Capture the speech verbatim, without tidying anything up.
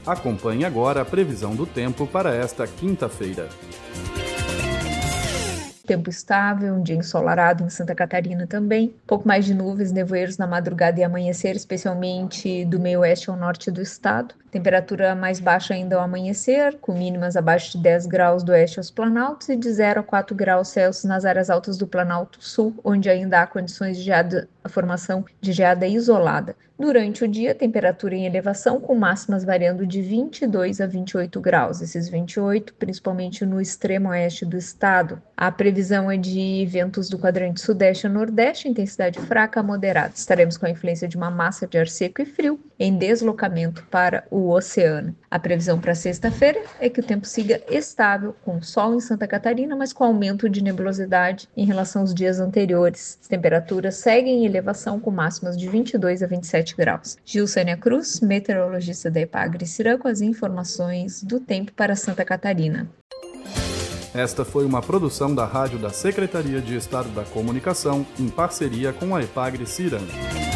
Acompanhe agora a previsão do tempo para esta quinta-feira. Tempo estável, um dia ensolarado em Santa Catarina também. Um pouco mais de nuvens, nevoeiros na madrugada e amanhecer, especialmente do meio oeste ao norte do estado. Temperatura mais baixa ainda ao amanhecer, com mínimas abaixo de dez graus do oeste aos planaltos e de zero a quatro graus Celsius nas áreas altas do Planalto Sul, onde ainda há condições de geada, a formação de geada isolada. Durante o dia, temperatura em elevação, com máximas variando de vinte e dois a vinte e oito graus. Esses vinte e oito, principalmente no extremo oeste do estado. A previsão é de ventos do quadrante sudeste a nordeste, intensidade fraca a moderada. Estaremos com a influência de uma massa de ar seco e frio em deslocamento para o oceano. A previsão para sexta-feira é que o tempo siga estável, com sol em Santa Catarina, mas com aumento de nebulosidade em relação aos dias anteriores. As temperaturas seguem em elevação, com máximas de vinte e dois a vinte e sete graus. Gilsânia Cruz, meteorologista da Epagre-Cirã, com as informações do tempo para Santa Catarina. Esta foi uma produção da Rádio da Secretaria de Estado da Comunicação, em parceria com a Epagre-Cirã.